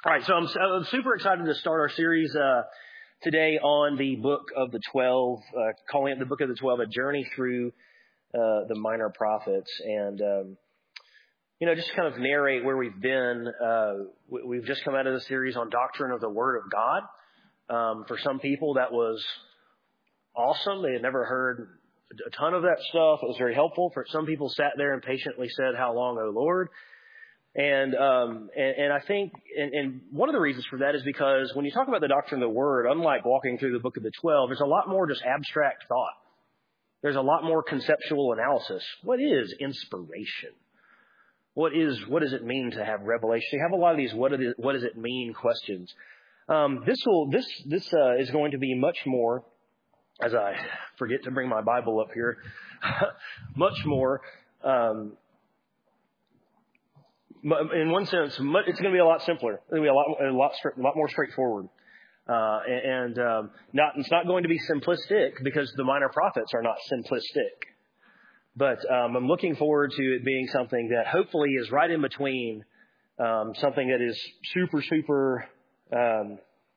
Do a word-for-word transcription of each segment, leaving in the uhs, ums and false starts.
All right, so I'm, I'm super excited to start our series uh, today on the book of the twelve, uh, calling it the book of the twelve, a journey through uh, the minor prophets. And, um, you know, just kind of narrate where we've been. Uh, we, we've just come out of the series on doctrine of the Word of God. Um, for some people, that was awesome. They had never heard a ton of that stuff. It was very helpful. For some people, sat there and patiently said, "How long, O Lord?" And, um, and, and I think, and, and one of the reasons for that is because when you talk about the doctrine of the Word, unlike walking through the book of the twelve, there's a lot more just abstract thought. There's a lot more conceptual analysis. What is inspiration? What is, what does it mean to have revelation? You have a lot of these, what, it, what does it mean questions. Um, this will, this, this, uh, is going to be much more, as I forget to bring my Bible up here, much more, um, in one sense, it's going to be a lot simpler. It's going to be a lot, a lot, a lot more straightforward. Uh, and, um, not, it's not going to be simplistic because the minor prophets are not simplistic. But, um, I'm looking forward to it being something that hopefully is right in between, um, something that is super, super, um,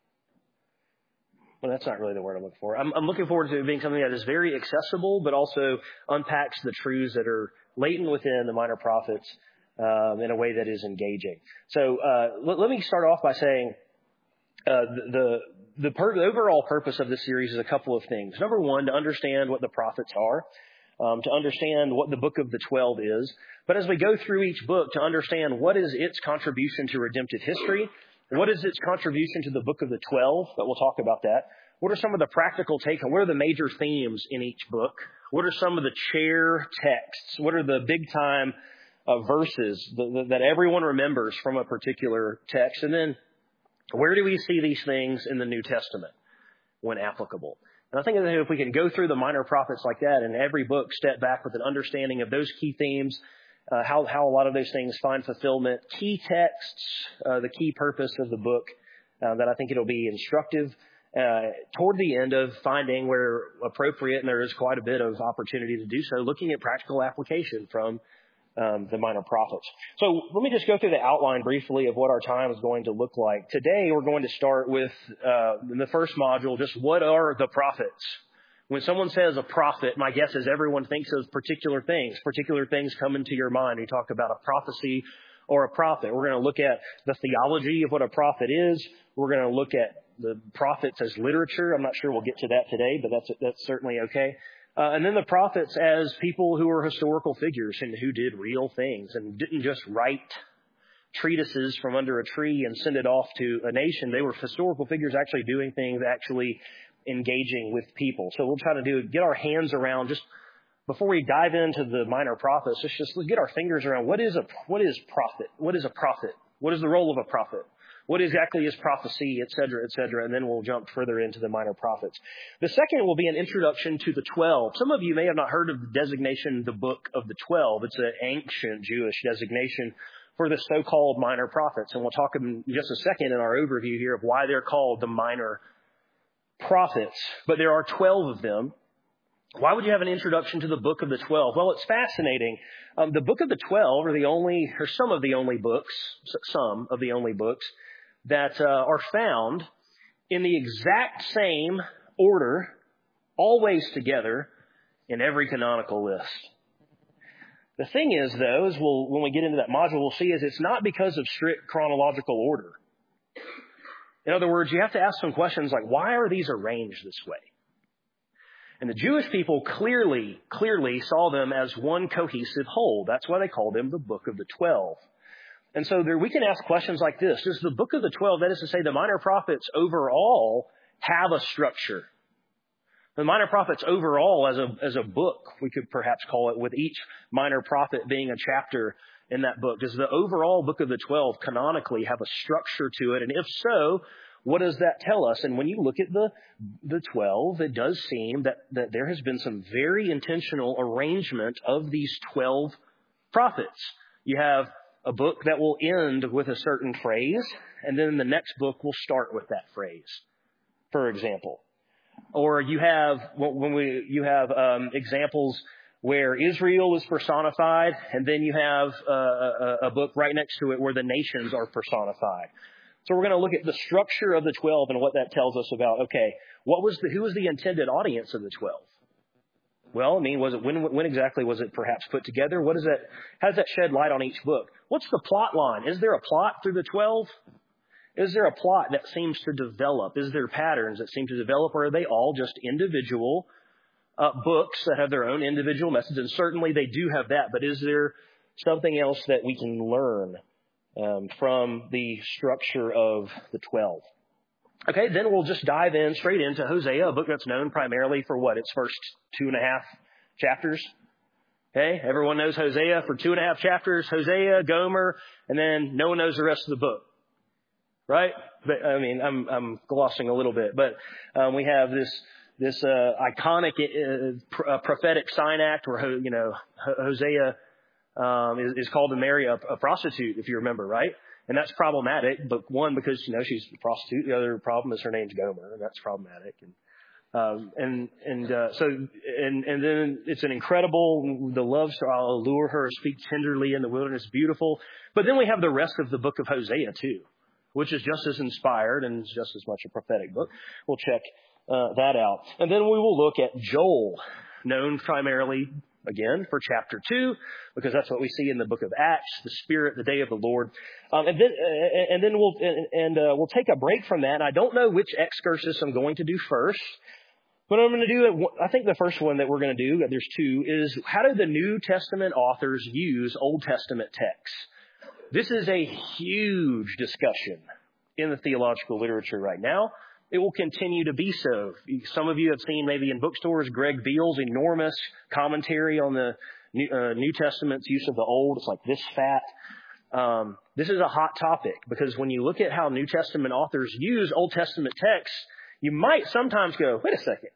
well, that's not really the word I'm looking for. I'm, I'm looking forward to it being something that is very accessible, but also unpacks the truths that are latent within the minor prophets. Um, in a way that is engaging. So uh, let, let me start off by saying uh, the the, the, per- the overall purpose of this series is a couple of things. Number one, to understand what the prophets are, um, to understand what the book of the twelve is. But as we go through each book, to understand what is its contribution to redemptive history, what is its contribution to the book of the twelve, but we'll talk about that. What are some of the practical take? What are the major themes in each book? What are some of the chair texts? What are the big time Uh, verses that, that everyone remembers from a particular text? And then where do we see these things in the New Testament when applicable? And I think that if we can go through the minor prophets like that and every book step back with an understanding of those key themes, uh, how, how a lot of those things find fulfillment, key texts, uh, the key purpose of the book, uh, that I think it'll be instructive uh, toward the end of finding where appropriate, and there is quite a bit of opportunity to do so, looking at practical application from Um, the minor prophets. So let me just go through the outline briefly of what our time is going to look like. Today we're going to start with, uh, in the first module, just what are the prophets? When someone says a prophet, my guess is everyone thinks of particular things. Particular things come into your mind. You talk about a prophecy or a prophet. We're going to look at the theology of what a prophet is. We're going to look at the prophets as literature. I'm not sure we'll get to that today, but that's, that's certainly okay. Uh, and then the prophets as people who are historical figures and who did real things and didn't just write treatises from under a tree and send it off to a nation. They were historical figures actually doing things, actually engaging with people. So we'll try to do get our hands around, just before we dive into the minor prophets, let's just get our fingers around what is a what is prophet? What is a prophet? What is the role of a prophet? What exactly is prophecy, et cetera, et cetera, and then we'll jump further into the minor prophets. The second will be an introduction to the twelve. Some of you may have not heard of the designation, the book of the twelve. It's an ancient Jewish designation for the so-called minor prophets, and we'll talk in just a second in our overview here of why they're called the minor prophets. But there are twelve of them. Why would you have an introduction to the book of the twelve? Well, it's fascinating. Um, the book of the twelve are the only, or some of the only books, some of the only books that uh, are found in the exact same order, always together, in every canonical list. The thing is, though, is we'll, when we get into that module, we'll see is it's not because of strict chronological order. In other words, you have to ask some questions like, why are these arranged this way? And the Jewish people clearly, clearly saw them as one cohesive whole. That's why they called them the book of the twelve. And so there, we can ask questions like this. Does the book of the twelve, that is to say, the minor prophets overall have a structure? The minor prophets overall as a, as a book, we could perhaps call it, with each minor prophet being a chapter in that book. Does the overall book of the twelve canonically have a structure to it? And if so, what does that tell us? And when you look at the, the twelve, it does seem that, that there has been some very intentional arrangement of these twelve prophets. You have a book that will end with a certain phrase, and then the next book will start with that phrase, for example. Or you have when we you have um, examples where Israel is personified, and then you have uh, a, a book right next to it where the nations are personified. So we're going to look at the structure of the twelve and what that tells us about, okay, what was the, who was the intended audience of the twelve? Well, I mean, was it, when, when exactly was it perhaps put together? What is that, how does that shed light on each book? What's the plot line? Is there a plot through the twelve? Is there a plot that seems to develop? Is there patterns that seem to develop, or are they all just individual uh, books that have their own individual message? And certainly they do have that, but is there something else that we can learn um, from the structure of the twelve? Okay, then we'll just dive in straight into Hosea, a book that's known primarily for what? Its first two and a half chapters. Okay, everyone knows Hosea for two and a half chapters. Hosea, Gomer, and then no one knows the rest of the book. Right? But I mean, I'm I'm glossing a little bit, but um, we have this this uh, iconic uh, pr- uh, prophetic sign act where you know Hosea um, is, is called to marry a, a prostitute, if you remember, right? And that's problematic. But one, because you know she's a prostitute. The other problem is her name's Gomer, and that's problematic. And um, and and uh, so and and then it's an incredible the love story. I'll allure her, speak tenderly in the wilderness, beautiful. But then we have the rest of the book of Hosea too, which is just as inspired and just as much a prophetic book. We'll check uh, that out. And then we will look at Joel, known primarily, again, for chapter two, because that's what we see in the book of Acts, the Spirit, the day of the Lord. Um, and then, uh, and then we'll and, and uh, we'll take a break from that. And I don't know which excursus I'm going to do first, but I'm going to do it. I think the first one that we're going to do, there's two, is how do the New Testament authors use Old Testament texts? This is a huge discussion in the theological literature right now. It will continue to be so. Some of you have seen maybe in bookstores Greg Beale's enormous commentary on the New, uh, New Testament's use of the Old. It's like this fat. Um, this is a hot topic because when you look at how New Testament authors use Old Testament texts, you might sometimes go, wait a second.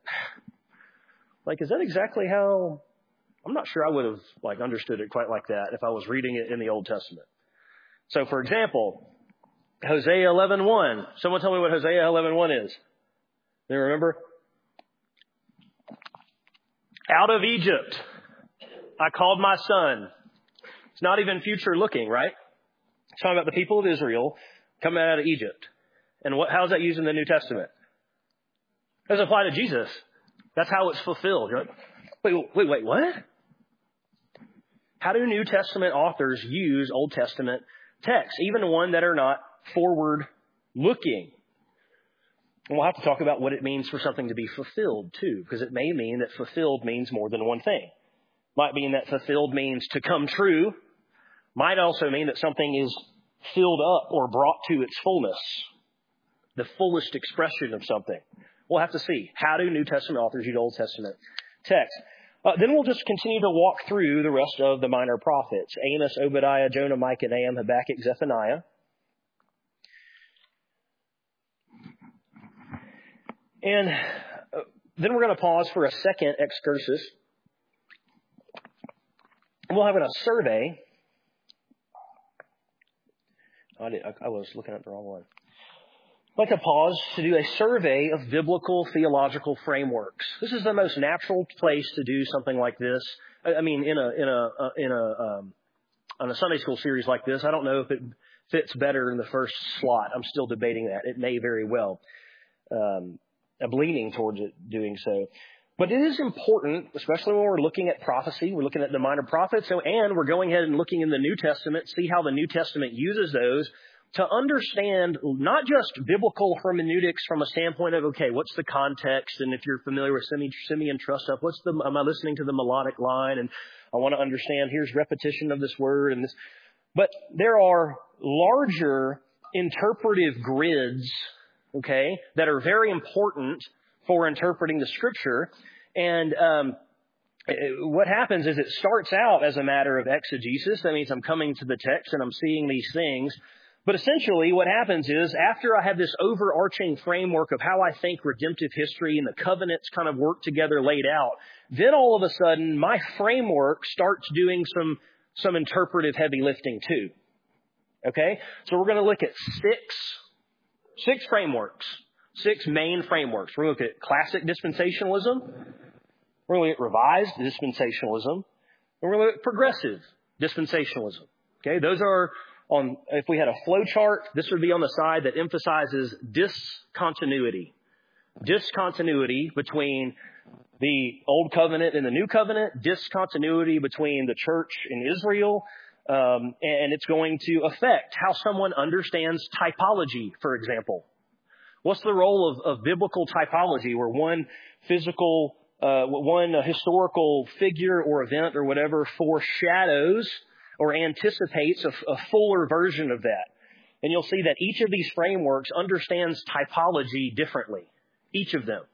Like, is that exactly how? I'm not sure I would have like understood it quite like that if I was reading it in the Old Testament. So, for example, Hosea eleven one. Someone tell me what Hosea eleven one is. Do you remember? Out of Egypt, I called my son. It's not even future looking, right? It's talking about the people of Israel coming out of Egypt. And what? How is that used in the New Testament? It doesn't apply to Jesus. That's how it's fulfilled. You're like, wait, wait, wait, what? How do New Testament authors use Old Testament texts, even one that are not forward-looking? And we'll have to talk about what it means for something to be fulfilled, too, because it may mean that fulfilled means more than one thing. Might mean that fulfilled means to come true. Might also mean that something is filled up or brought to its fullness, the fullest expression of something. We'll have to see. How do New Testament authors use Old Testament texts? Uh, then we'll just continue to walk through the rest of the minor prophets. Amos, Obadiah, Jonah, Micah, Nahum, Habakkuk, Zephaniah. And uh, then we're going to pause for a second excursus. We'll have a survey. Oh, I, did, I, I was looking at the wrong one. I'd like to pause to do a survey of biblical theological frameworks. This is the most natural place to do something like this. I mean, in a in a uh, in a um, on a Sunday school series like this, I don't know if it fits better in the first slot. I'm still debating that. It may very well. Um, I'm leaning towards it doing so. But it is important, especially when we're looking at prophecy. We're looking at the minor prophets, so, and we're going ahead and looking in the New Testament, see how the New Testament uses those to understand not just biblical hermeneutics from a standpoint of, okay, what's the context? And if you're familiar with Simeon Trustup, what's the, am I listening to the melodic line? And I want to understand, here's repetition of this word and this. But there are larger interpretive grids, okay, that are very important for interpreting the Scripture. And um, what happens is it starts out as a matter of exegesis. That means I'm coming to the text and I'm seeing these things. But essentially what happens is after I have this overarching framework of how I think redemptive history and the covenants kind of work together laid out, then all of a sudden my framework starts doing some, some interpretive heavy lifting too. Okay? So we're going to look at six, six frameworks, six main frameworks. We're going to look at classic dispensationalism. We're going to look at revised dispensationalism. And we're going to look at progressive dispensationalism. Okay? Those are on, if we had a flow chart, this would be on the side that emphasizes discontinuity. Discontinuity between the Old Covenant and the New Covenant, discontinuity between the church and Israel, um, and it's going to affect how someone understands typology, for example. What's the role of, of biblical typology, where one physical, uh, one historical figure or event or whatever foreshadows or anticipates a, a fuller version of that? And you'll see that each of these frameworks understands typology differently. Each of them.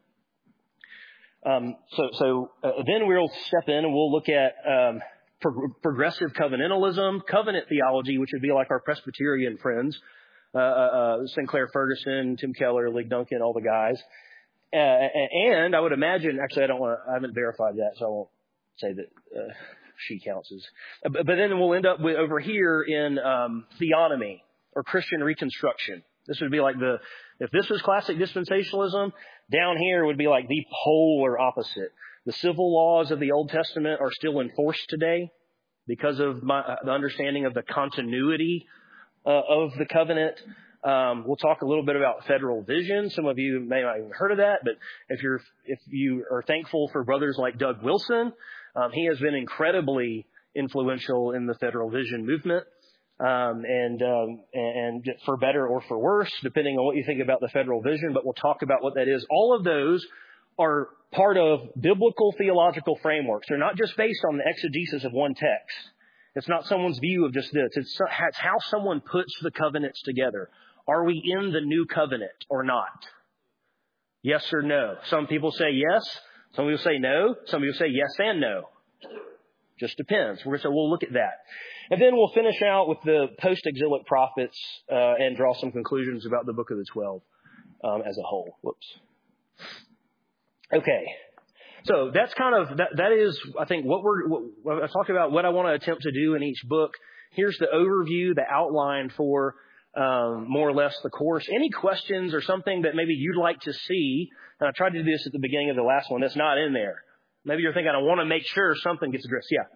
Um, so, so uh, then we'll step in and we'll look at um, pro- progressive covenantalism, covenant theology, which would be like our Presbyterian friends, uh, uh, Sinclair Ferguson, Tim Keller, Lee Duncan, all the guys. Uh, and I would imagine, actually, I don't want to, I haven't verified that, so I won't say that uh, she counts as. But, but then we'll end up with, over here in um, theonomy or Christian reconstruction. This would be like the, if this was classic dispensationalism, down here would be like the polar opposite. The civil laws of the Old Testament are still enforced today because of my, the understanding of the continuity uh, of the covenant. Um, we'll talk a little bit about federal vision. Some of you may not even heard of that, but if you're, if you are thankful for brothers like Doug Wilson, um, he has been incredibly influential in the federal vision movement. Um, and, um, and for better or for worse, depending on what you think about the federal vision, but we'll talk about what that is. All of those are part of biblical theological frameworks. They're not just based on the exegesis of one text. It's not someone's view of just this. It's, it's how someone puts the covenants together. Are we in the new covenant or not? Yes or no? Some people say yes. Some people say no. Some people say yes and no. Just depends. So we'll look at that. And then we'll finish out with the post-exilic prophets uh, and draw some conclusions about the Book of the Twelve um, as a whole. Whoops. Okay. So that's kind of, that, that is, I think, what we're, what, I talked about what I want to attempt to do in each book. Here's the overview, the outline for um, more or less the course. Any questions or something that maybe you'd like to see? And I tried to do this at the beginning of the last one. That's not in there. Maybe you're thinking, I want to make sure something gets addressed. Yeah.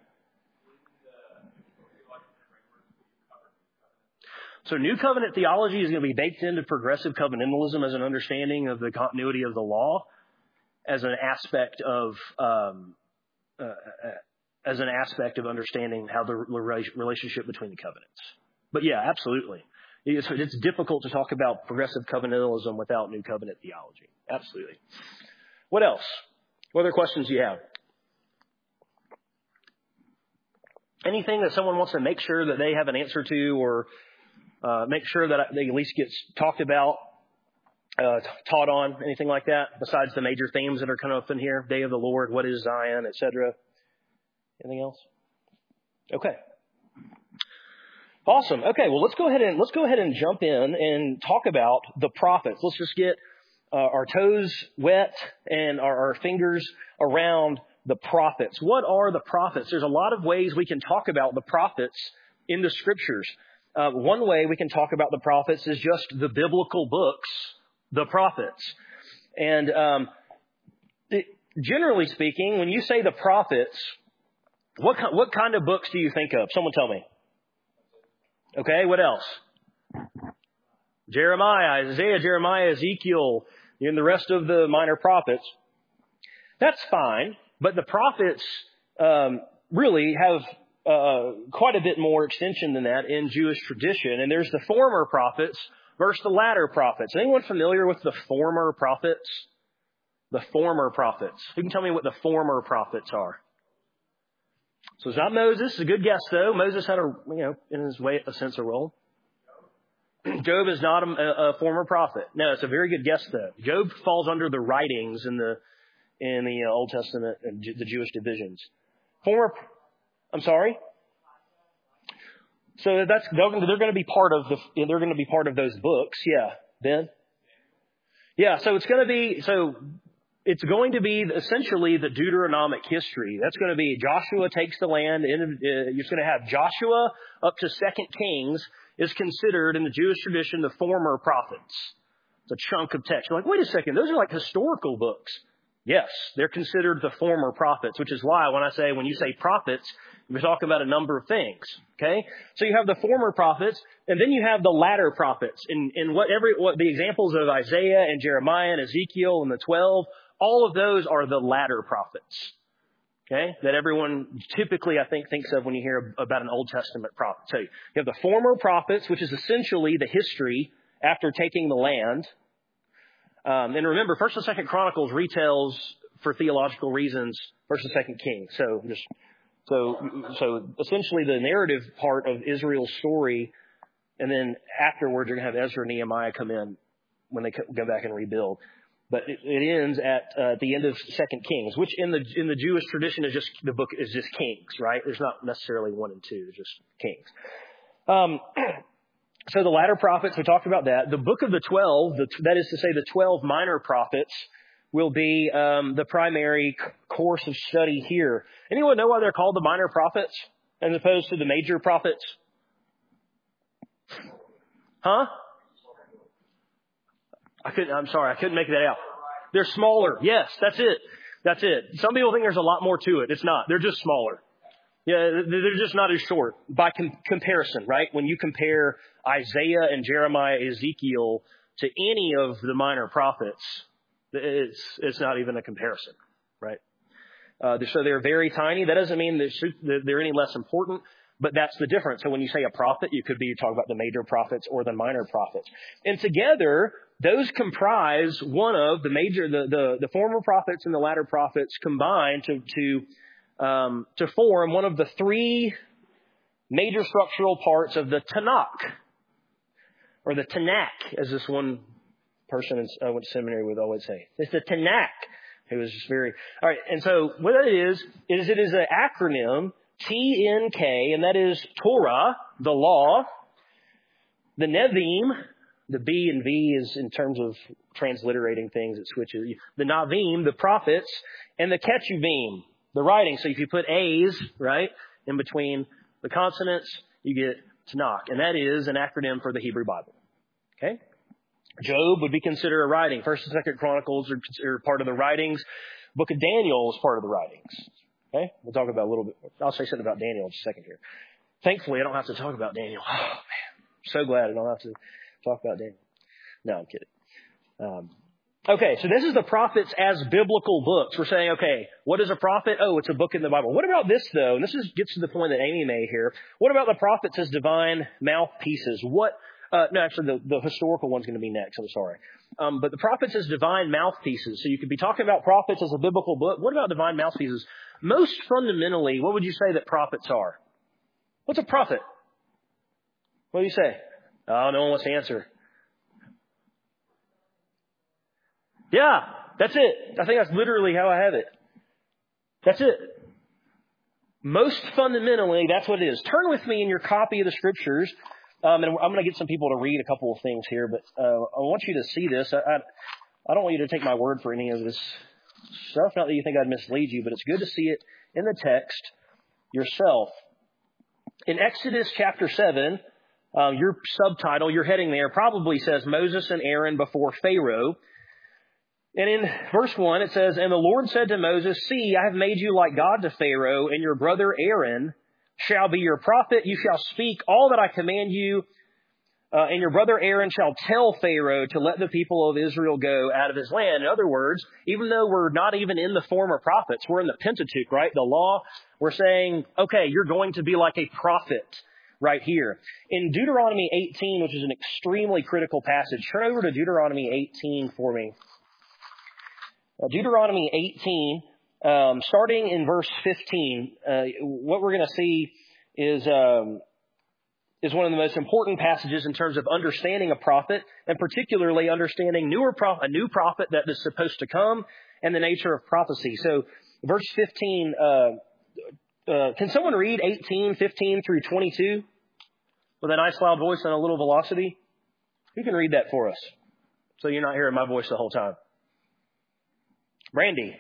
So New Covenant theology is going to be baked into progressive covenantalism as an understanding of the continuity of the law, as an aspect of um, uh, as an aspect of understanding how the relationship between the covenants. But yeah, absolutely. It's, it's difficult to talk about progressive covenantalism without New Covenant theology. Absolutely. What else? What other questions do you have? Anything that someone wants to make sure that they have an answer to, or uh, make sure that they at least gets talked about, uh, taught on, anything like that, besides the major themes that are coming up in here? Day of the Lord, what is Zion, et cetera. Anything else? Okay. Awesome. Okay, well, let's go ahead and let's go ahead and jump in and talk about the prophets. Let's just get uh, our toes wet and our, our fingers around the prophets. What are the prophets? There's a lot of ways we can talk about the prophets in the scriptures. Uh, one way we can talk about the prophets is just the biblical books, the prophets. And um, it, generally speaking, when you say the prophets, what what kind of books do you think of? Someone tell me. Okay, what else? Jeremiah, Isaiah, Jeremiah, Ezekiel, and the rest of the minor prophets. That's fine, but the prophets um, really have uh, quite a bit more extension than that in Jewish tradition. And there's the former prophets versus the latter prophets. Anyone familiar with the former prophets? The former prophets. Who can tell me what the former prophets are? So it's not Moses. It's a good guess, though. Moses had a, you know, in his way, a sense of role. Job is not a, a former prophet. No, it's a very good guess, though. Job falls under the writings in the in the uh, Old Testament and the Jewish divisions. Former, I'm sorry. So that's they're, they're going to be part of the they're going to be part of those books. Yeah, Ben. Yeah. So it's going to be so. It's going to be essentially the Deuteronomic history. That's going to be Joshua takes the land. In, uh, you're going to have Joshua up to Second Kings is considered in the Jewish tradition the former prophets. It's a chunk of text. You're like, wait a second, those are like historical books. Yes, they're considered the former prophets, which is why when I say, when you say prophets, We're talking about a number of things. Okay? So you have the former prophets, and then you have the latter prophets. In, in what every, what the examples of Isaiah and Jeremiah and Ezekiel and the twelve, all of those are the latter prophets. Okay? That everyone typically, I think, thinks of when you hear about an Old Testament prophet. So you have the former prophets, which is essentially the history after taking the land. Um, and remember, First and Second Chronicles retells, for theological reasons, First and Second Kings. So just so so essentially the narrative part of Israel's story, and then afterwards you're going to have Ezra and Nehemiah come in when they go back and rebuild. But it, it ends at uh, the end of Second Kings, which in the in the Jewish tradition is just the book is just Kings, right? There's not necessarily one and two, it's just Kings. Um, so the latter prophets, we talked about that. The book of the twelve, the, that is to say, the twelve minor prophets, will be um, the primary c- course of study here. Anyone know why they're called the minor prophets as opposed to the major prophets? Huh? I couldn't, I'm sorry, I couldn't make that out. They're smaller. Yes, that's it. That's it. Some people think there's a lot more to it. It's not. They're just smaller. Yeah, they're just not as short by com- comparison, right? When you compare Isaiah and Jeremiah, Ezekiel to any of the minor prophets, it's it's not even a comparison, right? Uh, so they're very tiny. That doesn't mean that they're any less important, but that's the difference. So when you say a prophet, you could be talking about the major prophets or the minor prophets. And together, those comprise one of the major, the, the, the former prophets and the latter prophets combined to, to, um, to form one of the three major structural parts of the Tanakh, or the Tanakh, as this one person I went to seminary with always say. It's the Tanakh. It was just very, all right. And so what it is, is it is an acronym, T N K, and that is Torah, the law, the Nevi'im. The B and V is in terms of transliterating things, it switches. The Navim, the prophets, and the Ketuvim, the writing. So if you put A's, right, in between the consonants, you get Tanakh. And that is an acronym for the Hebrew Bible. Okay? Job would be considered a writing. First and Second Chronicles are, are part of the writings. Book of Daniel is part of the writings. Okay? We'll talk about a little bit. I'll say something about Daniel in just a second here. Thankfully, I don't have to talk about Daniel. Oh, man. I'm so glad I don't have to talk about Daniel. No, I'm kidding. Um, okay, so this is the prophets as biblical books. We're saying, okay, what is a prophet? Oh, it's a book in the Bible. What about this, though? And this is, gets to the point that Amy made here. What about the prophets as divine mouthpieces? What? Uh, no, actually, the, the historical one's going to be next. I'm sorry. Um, but the prophets as divine mouthpieces. So you could be talking about prophets as a biblical book. What about divine mouthpieces? Most fundamentally, what would you say that prophets are? What's a prophet? What do you say? Oh, no one wants to answer. Yeah, that's it. I think that's literally how I have it. That's it. Most fundamentally, that's what it is. Turn with me in your copy of the scriptures. Um, and I'm going to get some people to read a couple of things here, but uh, I want you to see this. I, I, I don't want you to take my word for any of this stuff. Not that you think I'd mislead you, but it's good to see it in the text yourself. In Exodus chapter seven, uh, your subtitle, your heading there, probably says Moses and Aaron before Pharaoh. And in verse one, it says, "And the Lord said to Moses, See, I have made you like God to Pharaoh, and your brother Aaron shall be your prophet. You shall speak all that I command you, uh, and your brother Aaron shall tell Pharaoh to let the people of Israel go out of his land." In other words, even though we're not even in the former prophets, we're in the Pentateuch, right? The law, we're saying, okay, you're going to be like a prophet right here. In Deuteronomy eighteen, which is an extremely critical passage, turn over to Deuteronomy eighteen for me. Uh, Deuteronomy eighteen, Um, starting in verse fifteen, uh, what we're going to see is um, is one of the most important passages in terms of understanding a prophet, and particularly understanding newer pro- a new prophet that is supposed to come, and the nature of prophecy. So, verse fifteen. Uh, uh, can someone read eighteen, fifteen through twenty-two with a nice loud voice and a little velocity? Who can read that for us? So you're not hearing my voice the whole time. Brandy.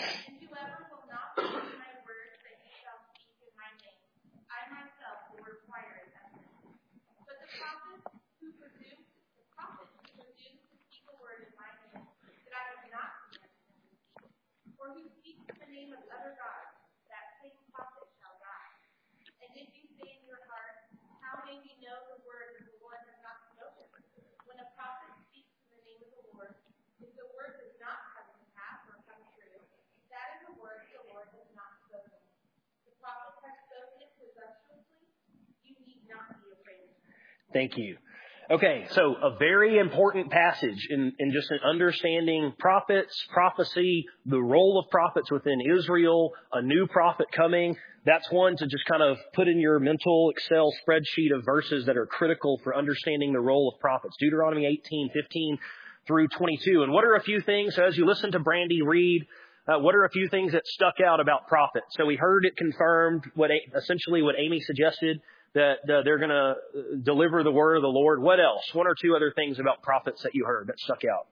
And whoever will not believe my words that he shall speak in my name, I myself will require it of him. But the prophet who presumes, the prophet who presumes to speak a word in my name that I have not commanded him to speak, or who speaks in the name of other gods, that same prophet shall die. And if you say in your heart, how may we know the word that the Lord has not spoken? When a prophet speaks in the name of the Lord, if the word does not come to pass or come true, that is a word the Lord has not spoken. The prophet has spoken it presumptuously. You need not be afraid of him. Thank you. Okay, so a very important passage in, in just in understanding prophets, prophecy, the role of prophets within Israel, a new prophet coming. That's one to just kind of put in your mental Excel spreadsheet of verses that are critical for understanding the role of prophets. Deuteronomy eighteen, fifteen through twenty-two. And what are a few things, so as you listen to Brandy read, uh, what are a few things that stuck out about prophets? So we heard it confirmed, what essentially what Amy suggested, that uh, they're going to deliver the word of the Lord. What else? One or two other things about prophets that you heard that stuck out.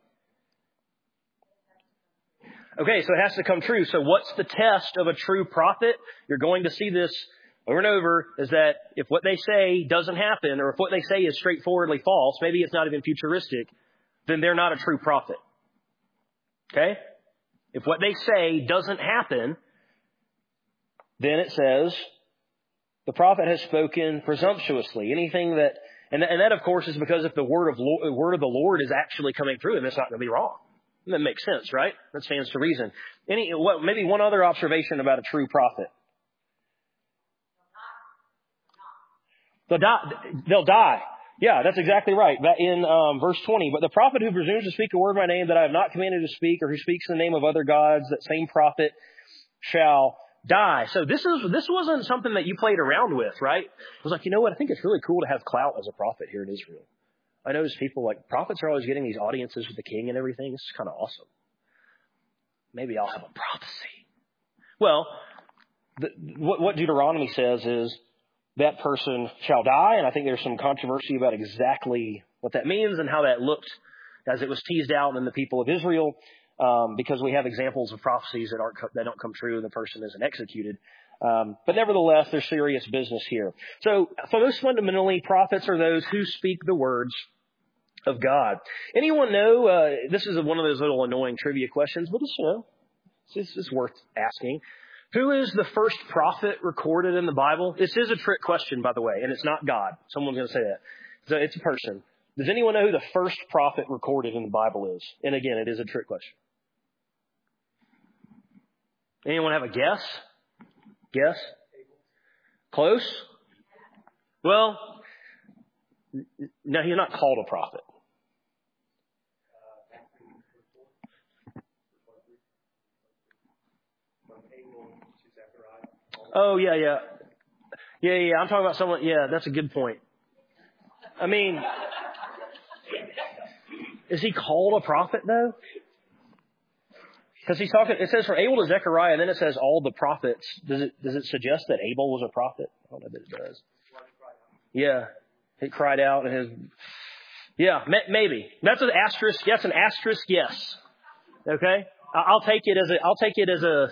Okay, so it has to come true. So what's the test of a true prophet? You're going to see this over and over, is that if what they say doesn't happen, or if what they say is straightforwardly false, maybe it's not even futuristic, then they're not a true prophet. Okay? If what they say doesn't happen, then it says the prophet has spoken presumptuously. Anything that, and, and that of course is because if the word of Lord, word of the Lord is actually coming through, then it's not going to be wrong. That makes sense, right? That stands to reason. Any, what, maybe one other observation about a true prophet. They'll die. They'll die. Yeah, that's exactly right. That in um, verse twenty, but the prophet who presumes to speak a word in my name that I have not commanded to speak, or who speaks in the name of other gods, that same prophet shall die. So this is this wasn't something that you played around with, right? It was like, you know what? I think it's really cool to have clout as a prophet here in Israel. I notice people like prophets are always getting these audiences with the king and everything. It's kind of awesome. Maybe I'll have a prophecy. Well, the, what, what Deuteronomy says is that person shall die, and I think there's some controversy about exactly what that means and how that looked as it was teased out in the people of Israel, um, because we have examples of prophecies that aren't that don't come true and the person isn't executed. Um, but nevertheless, there's serious business here. So, so most fundamentally, prophets are those who speak the words of God. Anyone know? Uh, this is one of those little annoying trivia questions, but it's, you know, it's, it's worth asking. Who is the first prophet recorded in the Bible? This is a trick question, by the way, and it's not God. Someone's going to say that. So it's a person. Does anyone know who the first prophet recorded in the Bible is? And again, it is a trick question. Anyone have a guess? Guess? Close? Well, no, he's not called a prophet. Oh, yeah, yeah. Yeah, yeah, I'm talking about someone, yeah, that's a good point. I mean, is he called a prophet, though? Because he's talking, it says from Abel to Zechariah, and then it says all the prophets. Does it does it suggest that Abel was a prophet? I don't know that it does. Yeah, he cried out, and his, yeah, maybe. That's an asterisk, that's an asterisk yes. Okay? I'll take it as a, I'll take it as a,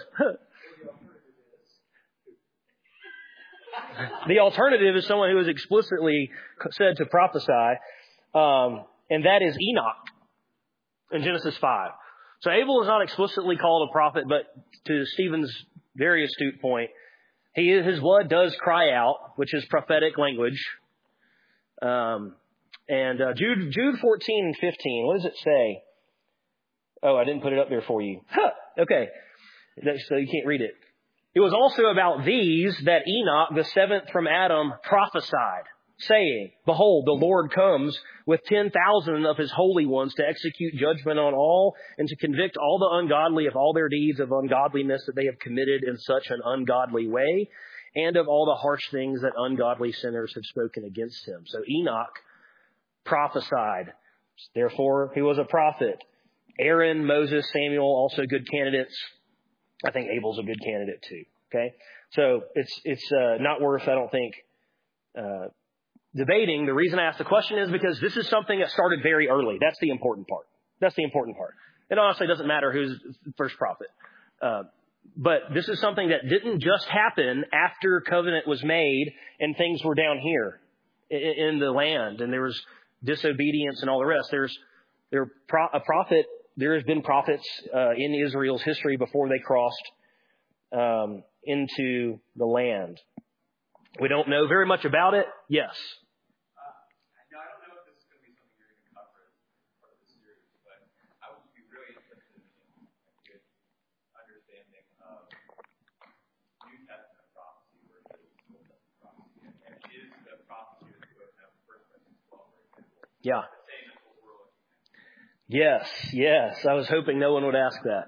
the alternative is someone who is explicitly said to prophesy, um, and that is Enoch in Genesis five. So Abel is not explicitly called a prophet, but to Stephen's very astute point, he his blood does cry out, which is prophetic language. Um, and uh, Jude Jude fourteen and fifteen, what does it say? Oh, I didn't put it up there for you. Huh, okay, so you can't read it. It was also about these that Enoch, the seventh from Adam, prophesied, saying, behold, the Lord comes with ten thousand of his holy ones to execute judgment on all and to convict all the ungodly of all their deeds of ungodliness that they have committed in such an ungodly way, and of all the harsh things that ungodly sinners have spoken against him. So Enoch prophesied. Therefore, he was a prophet. Aaron, Moses, Samuel, also good candidates. I think Abel's a good candidate too. Okay, so it's it's uh, not worth, I don't think, uh, debating. The reason I asked the question is because this is something that started very early. That's the important part. That's the important part. It honestly doesn't matter who's the first prophet. Uh, but this is something that didn't just happen after covenant was made and things were down here in, in the land and there was disobedience and all the rest. There's there pro- a prophet. There has been prophets uh, in Israel's history before they crossed um, into the land. We don't know very much about it. Yes. Yeah. Yes, yes. I was hoping no one would ask that.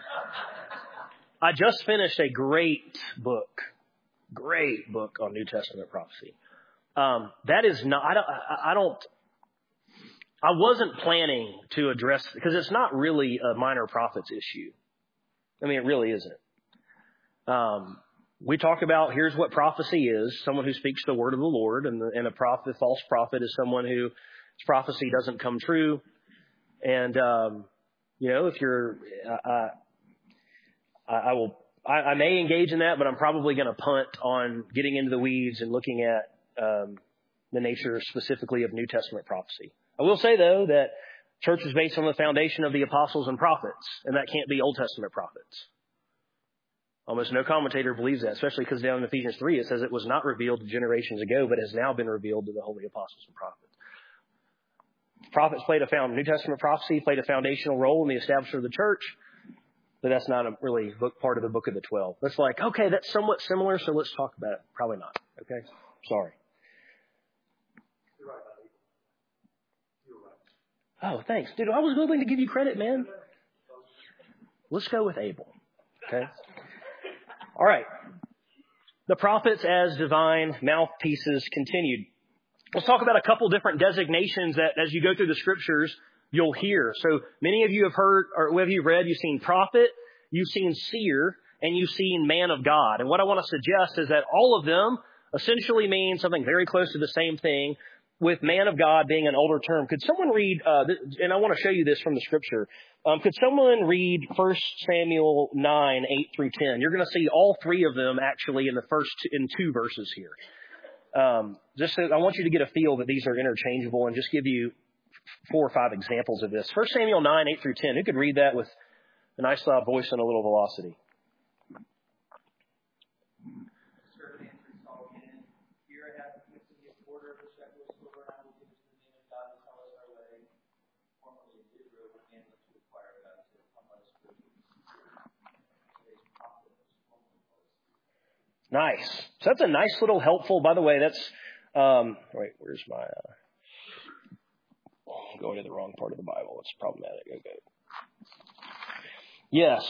I just finished a great book, great book on New Testament prophecy. Um, that is not, I don't, I don't, I wasn't planning to address, because it's not really a minor prophets issue. I mean, it really isn't. Um, we talk about, here's what prophecy is, someone who speaks the word of the Lord, and, the, and a prophet, false prophet is someone who prophecy doesn't come true. And, um, you know, if you're, uh, I, I will, I, I may engage in that, but I'm probably going to punt on getting into the weeds and looking at, um, the nature specifically of New Testament prophecy. I will say though that church is based on the foundation of the apostles and prophets, and that can't be Old Testament prophets. Almost no commentator believes that, especially because down in Ephesians three, it says it was not revealed generations ago, but has now been revealed to the holy apostles and prophets. Prophets played a found New Testament prophecy played a foundational role in the establishment of the church, but that's not a really book, part of the book of the twelve. That's like, okay, that's somewhat similar, so let's talk about it. Probably not. Okay, sorry. You're right, buddy. You're right. Oh, thanks, dude. I was willing to give you credit, man. Let's go with Abel. Okay. All right. The prophets as divine mouthpieces continued. Let's talk about a couple different designations that as you go through the scriptures, you'll hear. So many of you have heard, or have you read, you've seen prophet, you've seen seer, and you've seen man of God. And what I want to suggest is that all of them essentially mean something very close to the same thing, with man of God being an older term. Could someone read, uh, th- and I want to show you this from the scripture. Um, could someone read First Samuel nine, eight through ten? You're going to see all three of them actually in the first, two, in two verses here. Um, just so I want you to get a feel that these are interchangeable and just give you four or five examples of this. First Samuel nine, eight through ten. Who could read that with a nice loud voice and a little velocity? Nice. So that's a nice little helpful, by the way, that's, um, wait, where's my, uh, I'm going to the wrong part of the Bible. It's problematic. Okay. Yes.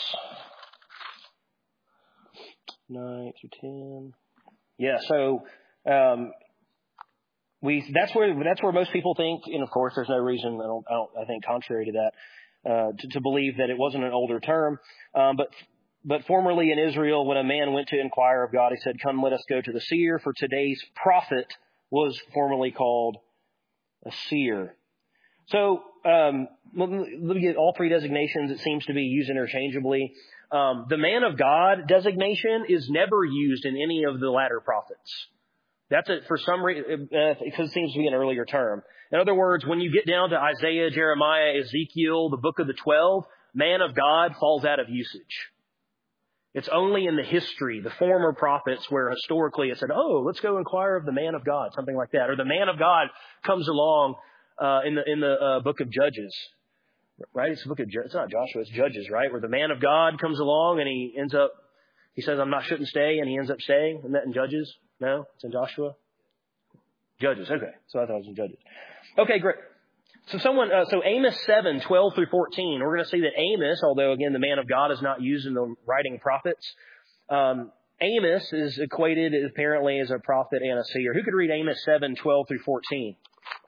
nine through ten. Yeah, so, um, we, that's where, that's where most people think, and of course there's no reason, I don't, I don't, I think contrary to that, uh, to, to believe that it wasn't an older term, um, but But formerly in Israel, when a man went to inquire of God, he said, come, let us go to the seer. For today's prophet was formerly called a seer. So, um, let me get all three designations. It seems to be used interchangeably. Um, the man of God designation is never used in any of the latter prophets. That's it for some reason, uh, because it seems to be an earlier term. In other words, when you get down to Isaiah, Jeremiah, Ezekiel, the book of the twelve, man of God falls out of usage. It's only in the history, the former prophets, where historically it said, oh, let's go inquire of the man of God, something like that. Or the man of God comes along uh, in the in the uh, book of Judges, right? It's the book of it's not Joshua, it's Judges, right? Where the man of God comes along and he ends up, he says, I'm not shouldn't stay, and he ends up staying. Isn't that in Judges? No, it's in Joshua. Judges, okay. So I thought it was in Judges. Okay, great. So someone, uh, so Amos seven, twelve through fourteen, we're going to see that Amos, although again the man of God is not used in the writing prophets, um, Amos is equated apparently as a prophet and a seer. Who could read Amos seven, twelve through fourteen?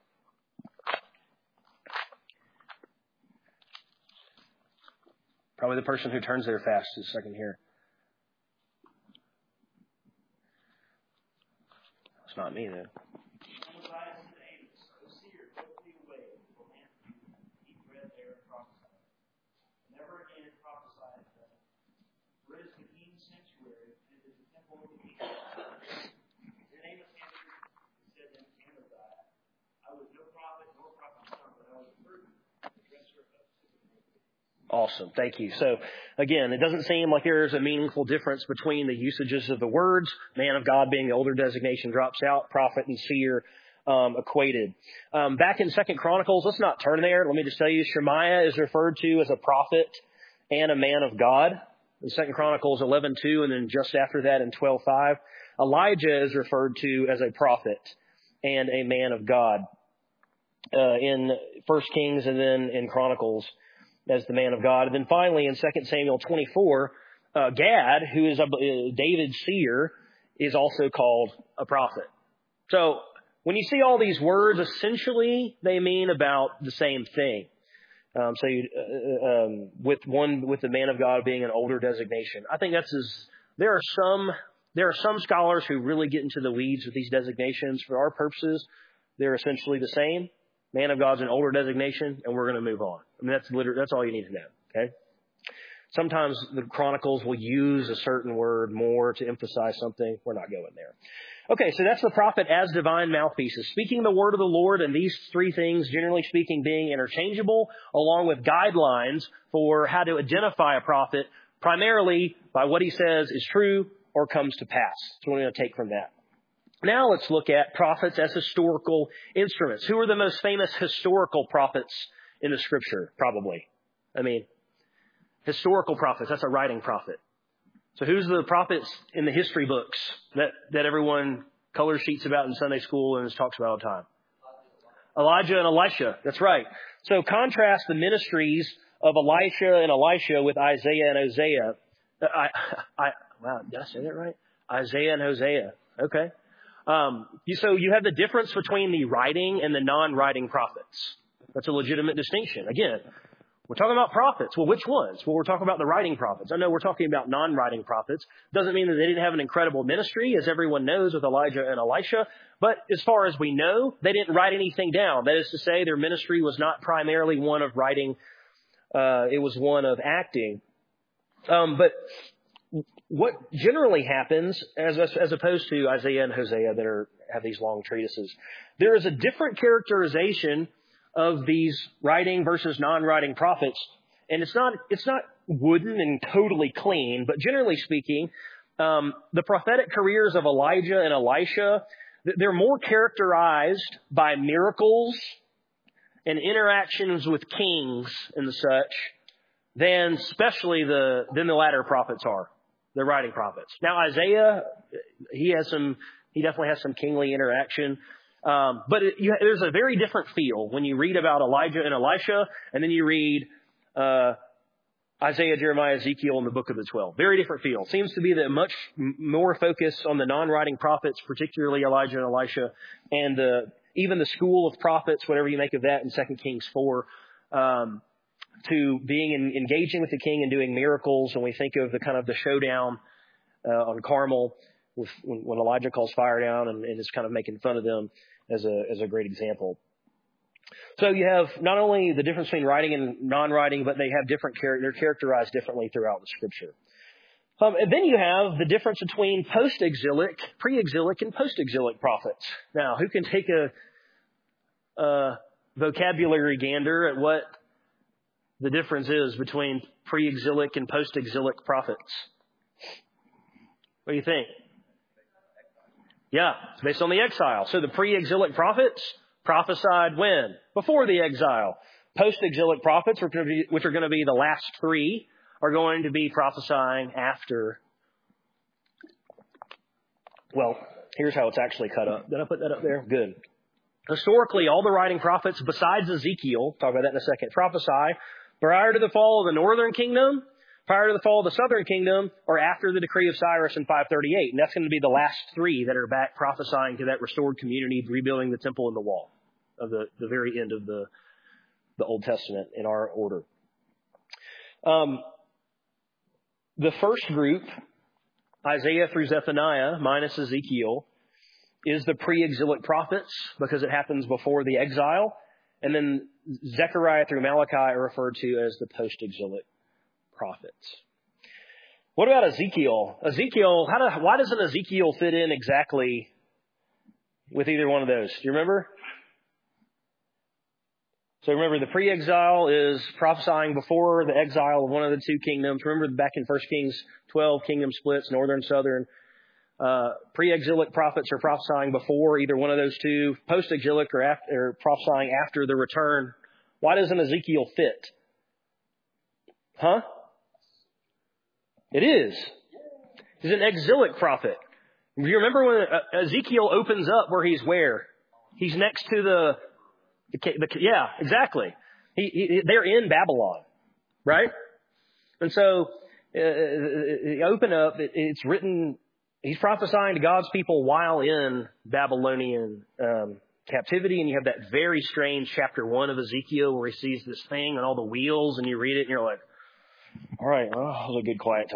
Probably the person who turns there fastest, I can hear. It's not me then. Awesome. Thank you. So again, it doesn't seem like there's a meaningful difference between the usages of the words. Man of God being the older designation drops out. Prophet and seer um, equated. Um, back in Second Chronicles, let's not turn there. Let me just tell you, Shemaiah is referred to as a prophet and a man of God. In Second Chronicles eleven two, and then just after that in twelve five, Elijah is referred to as a prophet and a man of God. Uh, in First Kings and then in Chronicles as the man of God. And then finally in Second Samuel twenty-four, uh, Gad, who is a, uh, David's seer, is also called a prophet. So when you see all these words, essentially they mean about the same thing. Um, so you, uh, um, with one, with the man of God being an older designation, I think that's as, there are some, there are some scholars who really get into the weeds with these designations. For our purposes, they're essentially the same. Man of God's an older designation, and we're going to move on. I mean, that's literally, that's all you need to know, okay? Sometimes the Chronicles will use a certain word more to emphasize something. We're not going there. Okay, so that's the prophet as divine mouthpieces, speaking the word of the Lord, and these three things, generally speaking, being interchangeable, along with guidelines for how to identify a prophet, primarily by what he says is true or comes to pass. So we're going to take from that. Now let's look at prophets as historical instruments. Who are the most famous historical prophets in the Scripture? Probably. I mean, historical prophets. That's a writing prophet. So who's the prophets in the history books that, that everyone color sheets about in Sunday school and talks about all the time? Elijah and Elisha. That's right. So contrast the ministries of Elisha and Elisha with Isaiah and Hosea. I, I, wow, did I say that right? Isaiah and Hosea. Okay. Um, you, so you have the difference between the writing and the non-writing prophets. That's a legitimate distinction. Again, we're talking about prophets. Well, which ones? Well, we're talking about the writing prophets. I know we're talking about non-writing prophets. Doesn't mean that they didn't have an incredible ministry, as everyone knows with Elijah and Elisha. But as far as we know, they didn't write anything down. That is to say, their ministry was not primarily one of writing. Uh, it was one of acting. Um, but what generally happens, as as opposed to Isaiah and Hosea that are have these long treatises, there is a different characterization of these writing versus non-writing prophets, and it's not it's not wooden and totally clean. But generally speaking, um, the prophetic careers of Elijah and Elisha, they're more characterized by miracles and interactions with kings and such than especially the than the latter prophets are. The writing prophets. Now, Isaiah, he has some, he definitely has some kingly interaction. Um, but it, you, there's a very different feel when you read about Elijah and Elisha, and then you read uh, Isaiah, Jeremiah, Ezekiel, and the Book of the Twelve. Very different feel. Seems to be that much more focus on the non-writing prophets, particularly Elijah and Elisha, and the, even the school of prophets, whatever you make of that in Second Kings four. Um, to being in, engaging with the king and doing miracles. And we think of the kind of the showdown uh, on Carmel with, when, when Elijah calls fire down and, and is kind of making fun of them as a as a great example. So you have not only the difference between writing and non-writing, but they have different char- they're characterized differently throughout the Scripture. Um, and then you have the difference between post-exilic, pre-exilic, and post-exilic prophets. Now, who can take a, a vocabulary gander at what the difference is between pre-exilic and post-exilic prophets? What do you think? Yeah, it's based on the exile. So the pre-exilic prophets prophesied when? Before the exile. Post-exilic prophets, which are, be, which are going to be the last three, are going to be prophesying after. Well, here's how it's actually cut up. Did I put that up there? Good. Historically, all the writing prophets, besides Ezekiel, talk about that in a second, prophesy prior to the fall of the northern kingdom, prior to the fall of the southern kingdom, or after the decree of Cyrus in five thirty-eight. And that's going to be the last three that are back prophesying to that restored community, rebuilding the temple and the wall of the, the very end of the, the Old Testament in our order. Um, the first group, Isaiah through Zephaniah, minus Ezekiel, is the pre-exilic prophets because it happens before the exile. And then Zechariah through Malachi are referred to as the post-exilic prophets. What about Ezekiel? Ezekiel, how do, why doesn't Ezekiel fit in exactly with either one of those? Do you remember? So remember, the pre-exile is prophesying before the exile of one of the two kingdoms. Remember back in First Kings twelve, kingdom splits, northern, southern. Uh, pre-exilic prophets are prophesying before either one of those two. Post-exilic are, after, are prophesying after the return. Why doesn't Ezekiel fit? Huh? It is. He's an exilic prophet. Do you remember when Ezekiel opens up where he's where? He's next to the, the, the yeah, exactly. He, he, they're in Babylon, right? And so, uh, you open up, it, it's written, he's prophesying to God's people while in Babylonian um, captivity. And you have that very strange chapter one of Ezekiel where he sees this thing and all the wheels, and you read it and you're like, all right, well, that was a good quiet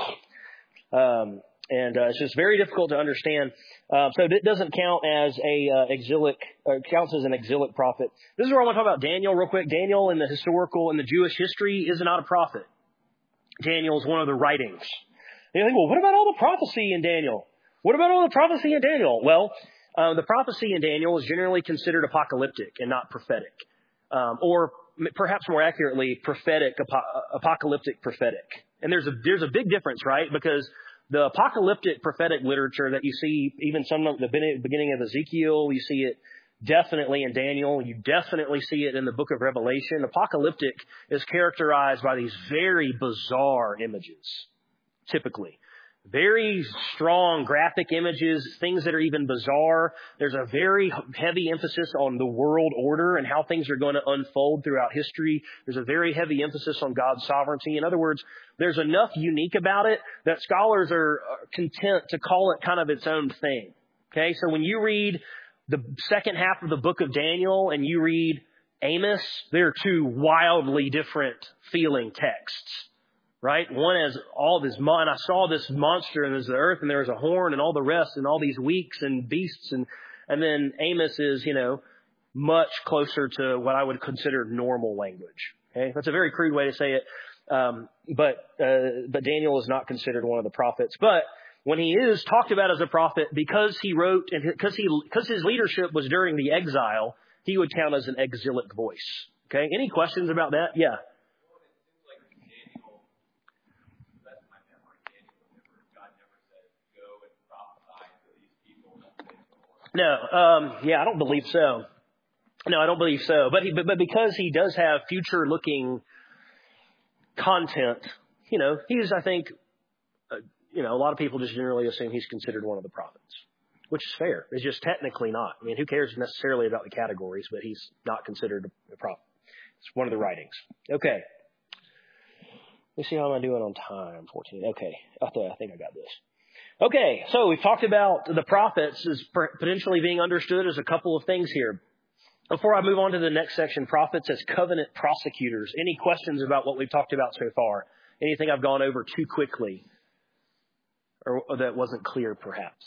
time. Um, and uh, it's just very difficult to understand. Uh, so it doesn't count as a uh, exilic, or counts as an exilic prophet. This is where I want to talk about Daniel real quick. Daniel in the historical, in the Jewish history, is not a prophet. Daniel is one of the writings. And you think, well, what about all the prophecy in Daniel? What about all the prophecy in Daniel? Well, uh, the prophecy in Daniel is generally considered apocalyptic and not prophetic. Um, or perhaps more accurately, prophetic, apo- apocalyptic prophetic. And there's a, there's a big difference, right? Because the apocalyptic prophetic literature that you see, even some of the beginning of Ezekiel, you see it definitely in Daniel, you definitely see it in the book of Revelation. Apocalyptic is characterized by these very bizarre images, typically. Very strong graphic images, things that are even bizarre. There's a very heavy emphasis on the world order and how things are going to unfold throughout history. There's a very heavy emphasis on God's sovereignty. In other words, there's enough unique about it that scholars are content to call it kind of its own thing. Okay, so when you read the second half of the book of Daniel and you read Amos, they're two wildly different feeling texts. Right? One has all this, and I saw this monster, and there's the earth, and there was a horn, and all the rest, and all these weeks and beasts, and and then Amos is, you know, much closer to what I would consider normal language. Okay, that's a very crude way to say it, um, but uh, but Daniel is not considered one of the prophets. But when he is talked about as a prophet, because he wrote and because he because his leadership was during the exile, he would count as an exilic voice. Okay, any questions about that? Yeah. No, um, yeah, I don't believe so. No, I don't believe so. But he, but, but because he does have future-looking content, you know, he's, I think, uh, you know, a lot of people just generally assume he's considered one of the prophets, which is fair. It's just technically not. I mean, who cares necessarily about the categories, but he's not considered a prophet. It's one of the writings. Okay. Let me see how I'm doing on time. fourteen. Okay. I, th- I think I got this. Okay, so we've talked about the prophets as potentially being understood as a couple of things here. Before I move on to the next section, prophets as covenant prosecutors. Any questions about what we've talked about so far? Anything I've gone over too quickly or that wasn't clear, perhaps?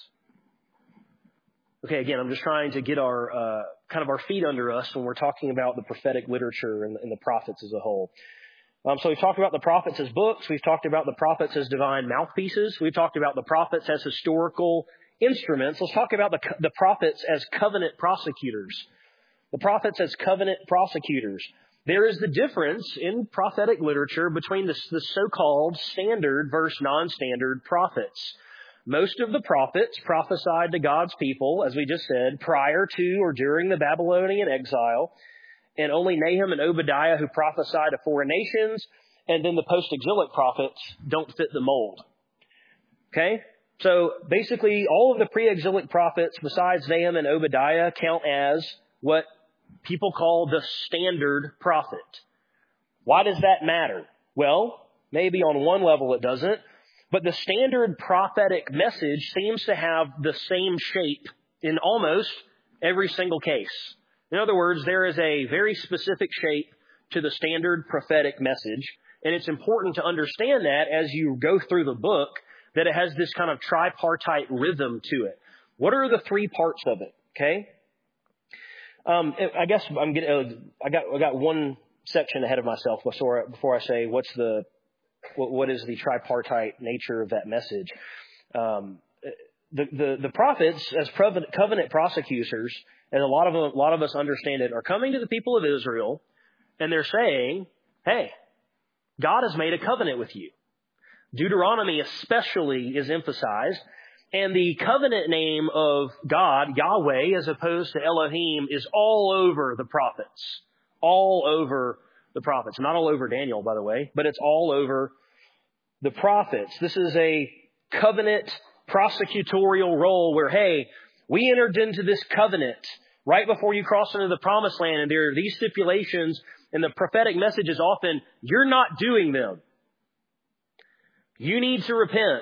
Okay, again, I'm just trying to get our uh, kind of our feet under us when we're talking about the prophetic literature and, and the prophets as a whole. Um, so we've talked about the prophets as books. We've talked about the prophets as divine mouthpieces. We've talked about the prophets as historical instruments. Let's talk about the, the prophets as covenant prosecutors. The prophets as covenant prosecutors. There is the difference in prophetic literature between the, the so-called standard versus non-standard prophets. Most of the prophets prophesied to God's people, as we just said, prior to or during the Babylonian exile. And only Nahum and Obadiah, who prophesy to foreign nations, and then the post-exilic prophets don't fit the mold. Okay? So basically, all of the pre-exilic prophets, besides Nahum and Obadiah, count as what people call the standard prophet. Why does that matter? Well, maybe on one level it doesn't, but the standard prophetic message seems to have the same shape in almost every single case. In other words, there is a very specific shape to the standard prophetic message, and it's important to understand that as you go through the book, that it has this kind of tripartite rhythm to it. What are the three parts of it? Okay, um, I guess I'm getting. Uh, I got I got one section ahead of myself before before I say what's the what, what is the tripartite nature of that message. Um, the the the prophets as covenant prosecutors. And a lot of them, a lot of us understand it, are coming to the people of Israel And they're saying, hey, God has made a covenant with you. Deuteronomy especially is emphasized. And the covenant name of God, Yahweh, as opposed to Elohim, is all over the prophets. All over the prophets. Not all over Daniel, by the way, but it's all over the prophets. This is a covenant prosecutorial role where, hey, we entered into this covenant right before you cross into the promised land, and there are these stipulations, and the prophetic message is often, you're not doing them. You need to repent.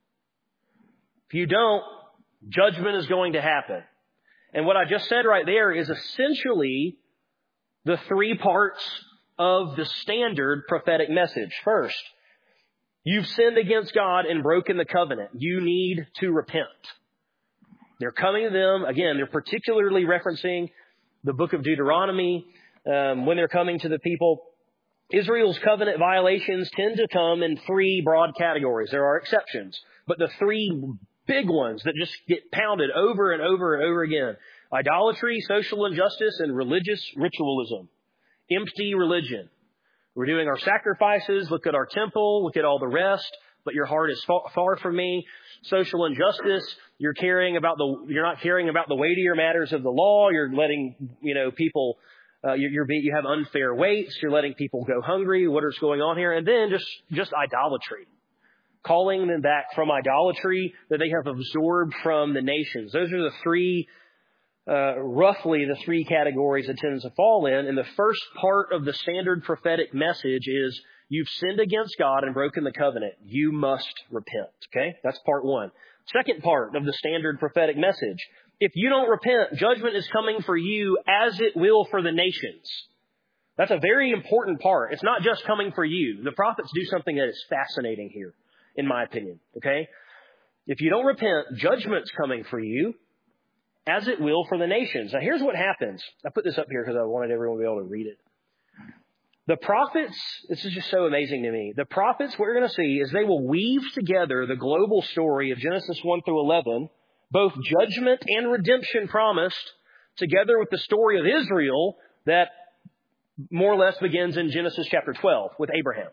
If you don't, judgment is going to happen. And what I just said right there is essentially the three parts of the standard prophetic message. First, you've sinned against God and broken the covenant. You need to repent. They're coming to them. Again, they're particularly referencing the book of Deuteronomy um, when they're coming to the people. Israel's covenant violations tend to come in three broad categories. There are exceptions, but the three big ones that just get pounded over and over and over again: idolatry, social injustice, and religious ritualism. Empty religion. We're doing our sacrifices. Look at our temple. Look at all the rest. But your heart is far, far from me. Social injustice. You're caring about the. You're not caring about the weightier matters of the law. You're letting you know people. Uh, you're, you're you have unfair weights. You're letting people go hungry. What is going on here? And then just just idolatry, calling them back from idolatry that they have absorbed from the nations. Those are the three. Uh, roughly the three categories it tends to fall in. And the first part of the standard prophetic message is you've sinned against God and broken the covenant. You must repent. Okay? That's part one. Second part of the standard prophetic message. If you don't repent, judgment is coming for you as it will for the nations. That's a very important part. It's not just coming for you. The prophets do something that is fascinating here, in my opinion. Okay? If you don't repent, judgment's coming for you as it will for the nations. Now, here's what happens. I put this up here because I wanted everyone to be able to read it. The prophets, this is just so amazing to me. The prophets, what you're going to see is they will weave together the global story of Genesis one through eleven, both judgment and redemption promised, together with the story of Israel that more or less begins in Genesis chapter twelve with Abraham.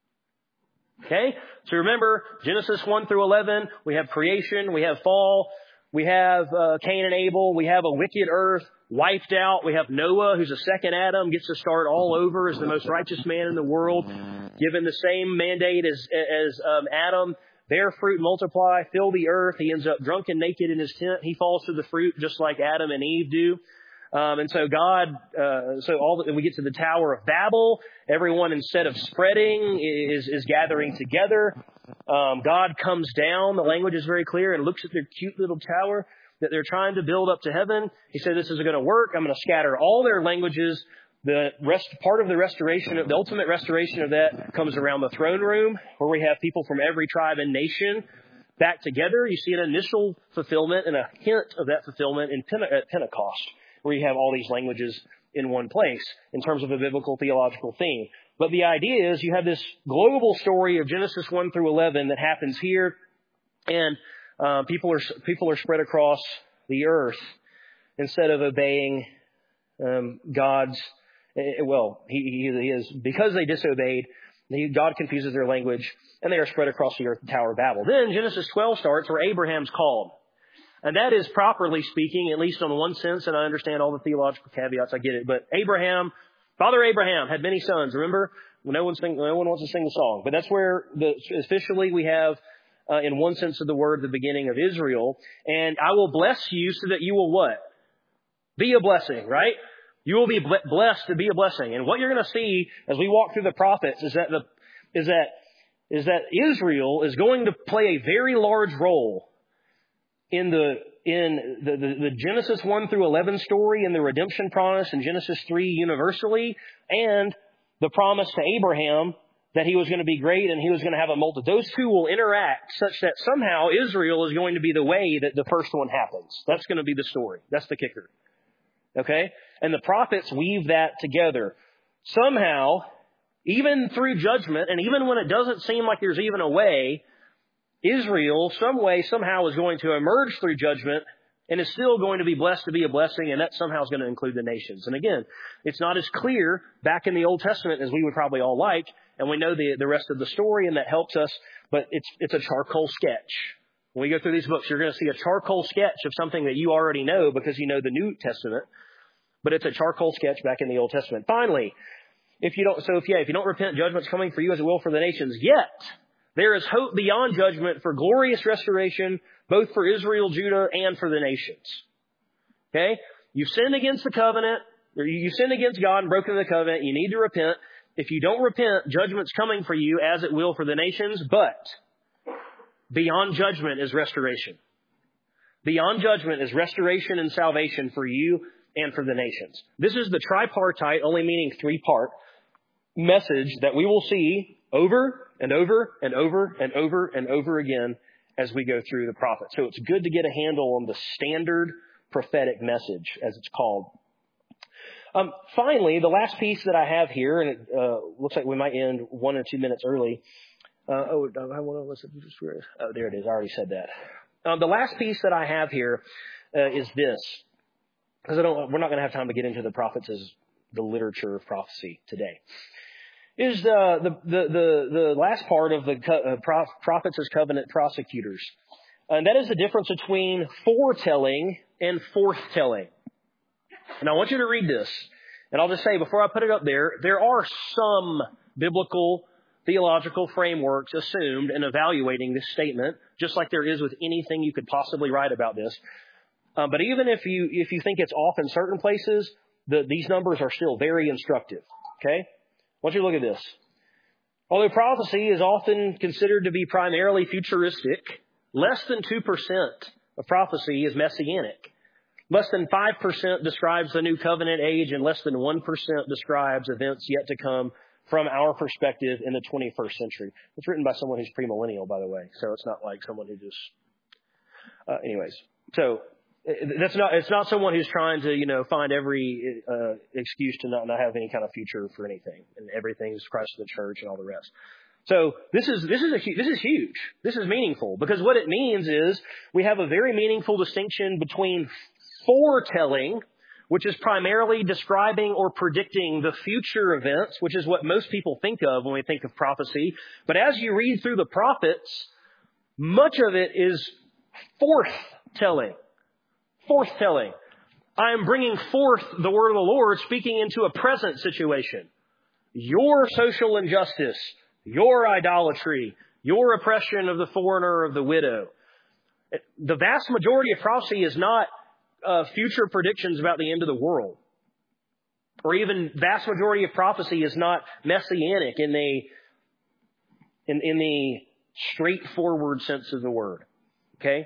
Okay? So remember, Genesis one through eleven, we have creation, we have fall, we have uh, Cain and Abel. We have a wicked earth wiped out. We have Noah, who's a second Adam, gets to start all over as the most righteous man in the world, given the same mandate as as um, Adam. Bear fruit, multiply, fill the earth. He ends up drunk and naked in his tent. He falls to the fruit just like Adam and Eve do. Um, and so God, uh, so all the, we get to the Tower of Babel. Everyone, instead of spreading, is is gathering together. Um, God comes down. The language is very clear, and looks at their cute little tower that they're trying to build up to heaven. He said, "This isn't going to work. I'm going to scatter all their languages." The rest, part of the restoration, the ultimate restoration of that comes around the throne room, where we have people from every tribe and nation back together. You see an initial fulfillment and a hint of that fulfillment in Pente- at Pentecost, where you have all these languages in one place in terms of a biblical theological theme. But the idea is you have this global story of Genesis one through eleven that happens here, and uh, people are people are spread across the earth instead of obeying um, God's. Well, he, he is because they disobeyed. He, God confuses their language, and they are spread across the earth, the Tower of Babel. Then Genesis twelve starts, where Abraham's called. And that is, properly speaking, at least on one sense, and I understand all the theological caveats, I get it, but Abraham, Father Abraham, had many sons, remember? No one, sing, no one wants to sing the song. But that's where, the, officially, we have, uh, in one sense of the word, the beginning of Israel. And I will bless you so that you will what? Be a blessing, right? You will be blessed to be a blessing. And what you're going to see as we walk through the prophets is that the, is that, is that Israel is going to play a very large role in the in the, the, the Genesis one through eleven story and the redemption promise in Genesis three universally, and the promise to Abraham that he was going to be great and he was going to have a multitude. Those two will interact such that somehow Israel is going to be the way that the first one happens. That's going to be the story. That's the kicker. Okay? And the prophets weave that together. Somehow, even through judgment, and even when it doesn't seem like there's even a way, Israel, some way, somehow is going to emerge through judgment, and and is still going to be blessed to be a blessing, and that somehow is going to include the nations. And again, it's not as clear back in the Old Testament as we would probably all like, and we know the, the rest of the story, and that helps us, but it's it's a charcoal sketch. When we go through these books, you're going to see a charcoal sketch of something that you already know because you know the New Testament, but it's a charcoal sketch back in the Old Testament. Finally, if you don't, so if yeah, if you don't repent, judgment's coming for you as it will for the nations. Yet there is hope beyond judgment for glorious restoration, both for Israel, Judah, and for the nations. Okay? You've sinned against the covenant, or you sinned against God and broken the covenant. You need to repent. If you don't repent, judgment's coming for you as it will for the nations, but beyond judgment is restoration. Beyond judgment is restoration and salvation for you and for the nations. This is the tripartite, only meaning three-part, message that we will see over and over and over and over and over again as we go through the prophets. So it's good to get a handle on the standard prophetic message, as it's called. Um, finally, the last piece that I have here, and it uh, looks like we might end one or two minutes early. Uh, oh, I want to listen. Oh, there it is. I already said that. Um, the last piece that I have here uh, is this, because I don't. We're not going to have time to get into the prophets as the literature of prophecy today. Is uh, the the the the last part of the co- uh, prof- prophets as covenant prosecutors, and that is the difference between foretelling and forthtelling. And I want you to read this, and I'll just say before I put it up there, there are some biblical theological frameworks assumed in evaluating this statement, just like there is with anything you could possibly write about this. Uh, but even if you if you think it's off in certain places, the, these numbers are still very instructive. Okay, I want you to look at this. Although prophecy is often considered to be primarily futuristic, less than two percent of prophecy is messianic. Less than five percent describes the new covenant age, and less than one percent describes events yet to come from our perspective in the twenty-first century. It's written by someone who's premillennial, by the way, so it's not like someone who just... Uh, anyways, so that's not it's not someone who's trying to, you know, find every uh, excuse to not, not have any kind of future for anything, and everything's Christ of the church and all the rest. So this is this is a this is huge. This is meaningful, because what it means is we have a very meaningful distinction between foretelling, which is primarily describing or predicting the future events, which is what most people think of when we think of prophecy. But as you read through the prophets, much of it is forthtelling. Forthtelling. I am bringing forth the word of the Lord, speaking into a present situation. Your social injustice, your idolatry, your oppression of the foreigner, of the widow. The vast majority of prophecy is not Uh, future predictions about the end of the world, or even vast majority of prophecy is not messianic in the in, in the straightforward sense of the word. Okay.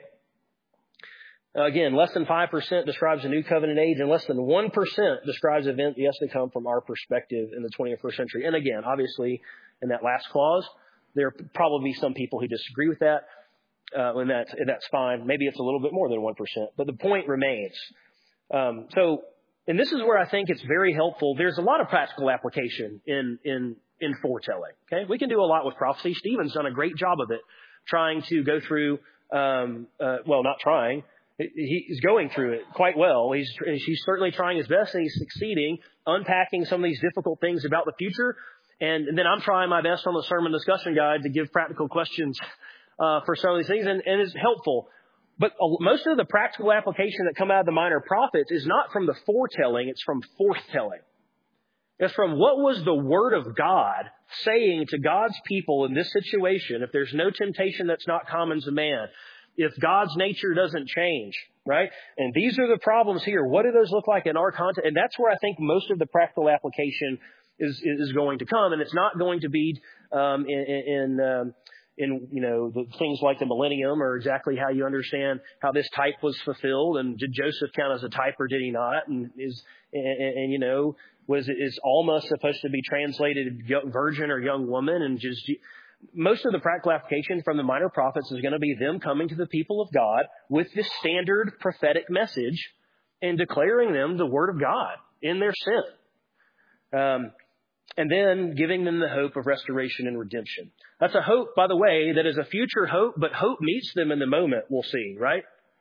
Uh, again, less than five percent describes the new covenant age, and less than one percent describes events yet to come from our perspective in the twenty-first century. And again, obviously, in that last clause, there are probably some people who disagree with that. Uh, and that's, and that's fine. Maybe it's a little bit more than one percent, but the point remains. Um, so, and this is where I think it's very helpful. There's a lot of practical application in, in, in foretelling. Okay. We can do a lot with prophecy. Stephen's done a great job of it, trying to go through, um, uh, well, not trying. He's going through it quite well. He's, he's certainly trying his best, and he's succeeding, unpacking some of these difficult things about the future. And, and then I'm trying my best on the sermon discussion guide to give practical questions Uh, for some of these things, and, and it's helpful. But uh, most of the practical application that come out of the minor prophets is not from the foretelling, it's from forthtelling. It's from what was the word of God saying to God's people in this situation, if there's no temptation that's not common to man, if God's nature doesn't change, right? And these are the problems here. What do those look like in our context? And that's where I think most of the practical application is, is going to come, and it's not going to be um, in... in um, in, you know, the things like the millennium, or exactly how you understand how this type was fulfilled, and did Joseph count as a type or did he not? And is, and, and you know, was is Alma supposed to be translated young virgin or young woman? And just most of the practical application from the minor prophets is going to be them coming to the people of God with this standard prophetic message and declaring them the word of God in their sin. Um, And then giving them the hope of restoration and redemption. That's a hope, by the way, that is a future hope, but hope meets them in the moment, we'll see, right?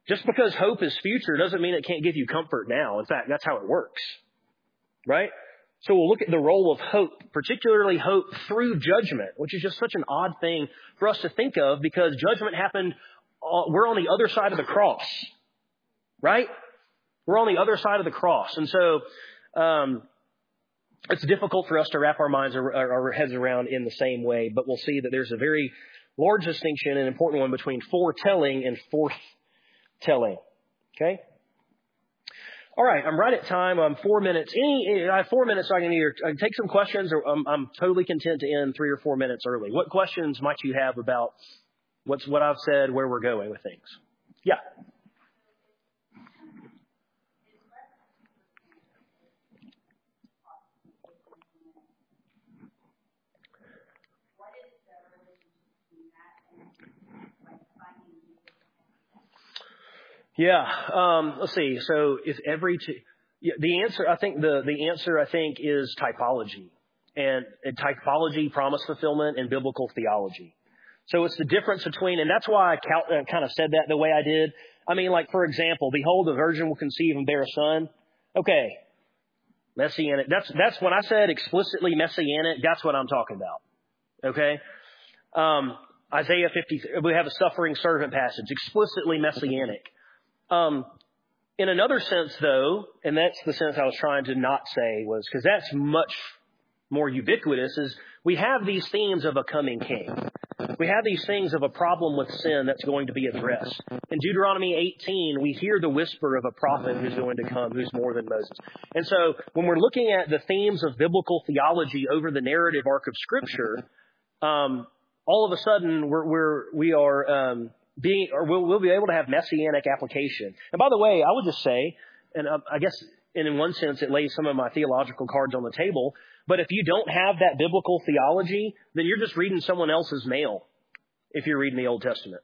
Just because hope is future doesn't mean it can't give you comfort now. In fact, that's how it works. Right? So we'll look at the role of hope, particularly hope through judgment, which is just such an odd thing for us to think of because judgment happened, uh, we're on the other side of the cross. Right? We're on the other side of the cross. And so um, it's difficult for us to wrap our minds or our heads around in the same way, but we'll see that there's a very large distinction, an important one between foretelling and forthtelling. Okay? All right, I'm right at time. I'm four minutes. Any, I have four minutes, so I can either I can take some questions, or I'm, I'm totally content to end three or four minutes early. What questions might you have about what's what I've said, where we're going with things? Yeah. Yeah. Um, let's see. So if every two, yeah, the answer, I think the, the answer, I think, is typology and, and typology, promise fulfillment, and biblical theology. So it's the difference between, and that's why I cal- uh, kind of said that the way I did. I mean, like, for example, behold, the virgin will conceive and bear a son. Okay. Messianic. That's, that's when I said explicitly messianic, that's what I'm talking about. Okay. Um, Isaiah fifty, we have a suffering servant passage, explicitly messianic. Um, in another sense, though, and that's the sense I was trying to not say was, because that's much more ubiquitous, is we have these themes of a coming king. We have these things of a problem with sin that's going to be addressed. In Deuteronomy eighteen, we hear the whisper of a prophet who's going to come, who's more than Moses. And so when we're looking at the themes of biblical theology over the narrative arc of Scripture, um, all of a sudden we're, we're we are um, being, or we'll, we'll be able to have messianic application. And by the way, I would just say, and uh, I guess and in one sense it lays some of my theological cards on the table, but if you don't have that biblical theology, then you're just reading someone else's mail if you're reading the Old Testament.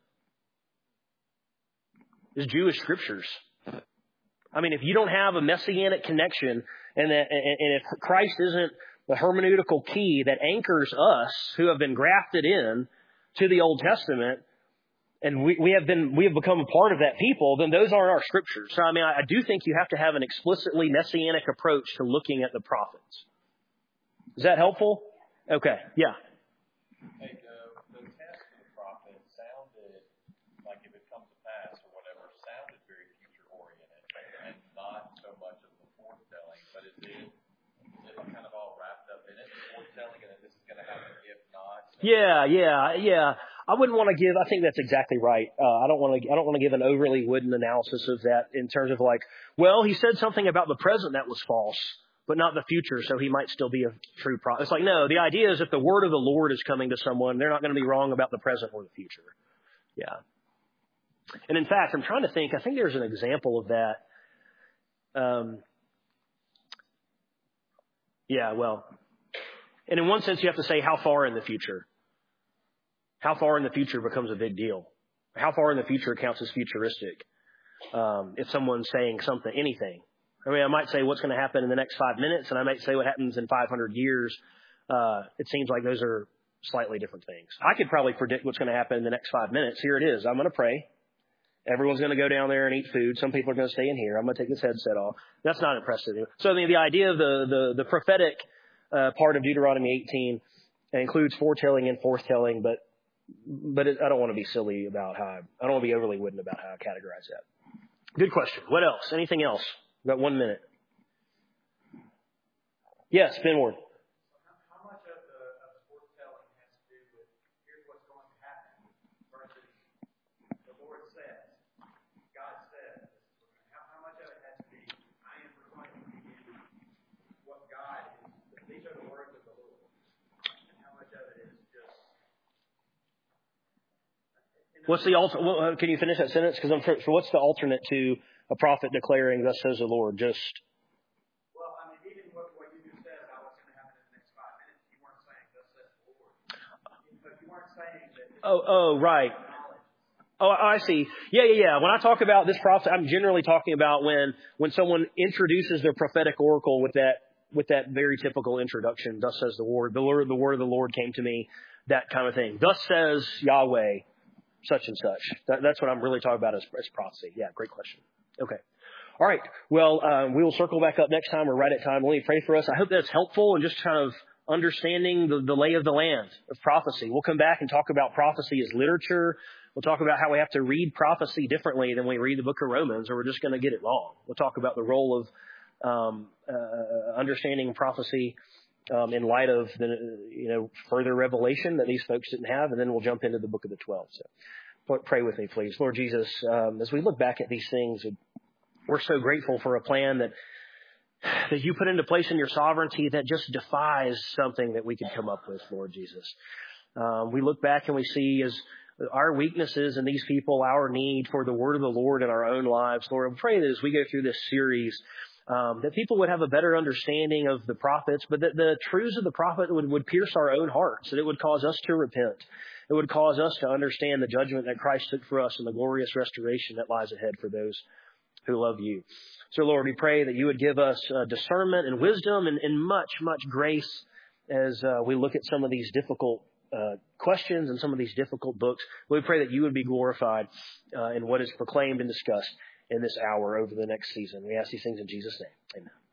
It's Jewish scriptures. I mean, if you don't have a messianic connection, and, that, and if Christ isn't the hermeneutical key that anchors us who have been grafted in to the Old Testament, and we, we have been we have become a part of that people, then those aren't our scriptures. So I mean, I, I do think you have to have an explicitly messianic approach to looking at the prophets. Is that helpful? Okay, yeah. Hey, the, the test of the prophet sounded like, if it comes to pass or whatever, sounded very future oriented and not so much of the foretelling, but is it, is it kind of all wrapped up in it, foretelling, and then this is going to happen if not? So Yeah, yeah, yeah. I wouldn't want to give, I think that's exactly right. Uh, I don't want to, I don't want to give an overly wooden analysis of that in terms of like, well, he said something about the present that was false, but not the future, so he might still be a true prophet. It's like, no, the idea is if the word of the Lord is coming to someone, they're not going to be wrong about the present or the future. Yeah. And in fact, I'm trying to think, I think there's an example of that. Um, yeah, well, and in one sense, you have to say how far in the future. How far in the future becomes a big deal. How far in the future counts as futuristic. Um, if someone's saying something, anything. I mean, I might say what's going to happen in the next five minutes, and I might say what happens in five hundred years. Uh, it seems like those are slightly different things. I could probably predict what's going to happen in the next five minutes. Here it is. I'm going to pray. Everyone's going to go down there and eat food. Some people are going to stay in here. I'm going to take this headset off. That's not impressive. So I mean, the idea of the, the, the prophetic uh, part of Deuteronomy eighteen includes foretelling and forthtelling, but but it, I don't want to be silly about how I, I don't want to be overly wooden about how I categorize that. Good question. What else? Anything else? We've got one minute. Yes, Ben Ward. How much of the, of the foretelling has to do with here's what's going to happen versus the Lord says, God says? How, how much of it has to be, I am going to give you what God is, these are the words of the Lord. And how much of it is just... What's the alter? Well, can you finish that sentence? Because I'm sure. So what's the alternate to a prophet declaring, "Thus says the Lord"? Just. Well, I mean, even what, what you just said about what's going to happen in the next five minutes, you weren't saying, "Thus says the Lord." But you weren't saying that. Oh, oh, right. Oh, I see. Yeah, yeah, yeah. When I talk about this prophet, I'm generally talking about when when someone introduces their prophetic oracle with that with that very typical introduction. "Thus says the Lord." The Lord, the word of the Lord came to me. That kind of thing. "Thus says Yahweh." such and such. That, that's what I'm really talking about as, as prophecy. Yeah, great question. Okay. All right. Well, um, we will circle back up next time or right at time. Let me pray for us. I hope that's helpful and just kind of understanding the, the lay of the land of prophecy. We'll come back and talk about prophecy as literature. We'll talk about how we have to read prophecy differently than we read the book of Romans, or we're just going to get it wrong. We'll talk about the role of um, uh, understanding prophecy um, in light of the you know further revelation that these folks didn't have, and then we'll jump into the book of the twelve. So pray with me, please. Lord Jesus, um, as we look back at these things, we're so grateful for a plan that that you put into place in your sovereignty that just defies something that we could come up with, Lord Jesus. Um, we look back and we see as our weaknesses and these people, our need for the word of the Lord in our own lives. Lord, I pray that as we go through this series, um, that people would have a better understanding of the prophets, but that the truths of the prophet would, would pierce our own hearts, that it would cause us to repent. It would cause us to understand the judgment that Christ took for us and the glorious restoration that lies ahead for those who love you. So, Lord, we pray that you would give us uh, discernment and wisdom and, and much, much grace as uh, we look at some of these difficult uh, questions and some of these difficult books. We pray that you would be glorified uh, in what is proclaimed and discussed in this hour over the next season. We ask these things in Jesus' name. Amen.